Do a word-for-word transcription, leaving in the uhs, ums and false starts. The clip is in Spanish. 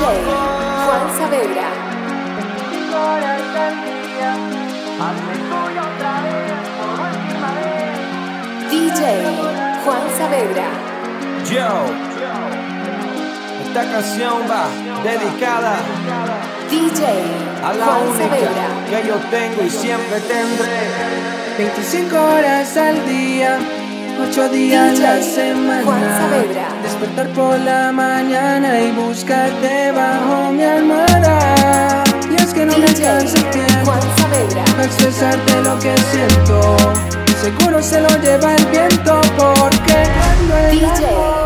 Juan Saavedra. D J Juan Saavedra. Yo, esta canción va dedicada D J a la Juan única Saavedra. que yo tengo y siempre tendré. veinticinco horas al día, ocho días a la D J semana. Juan Saavedra. Despertar por la mañana y buscarte bajo mi almohada. Y es que no me D J alcanza el tiempo Juan Saavedra. para expresarte lo que siento. Seguro se lo lleva el viento porque cuando el D J amor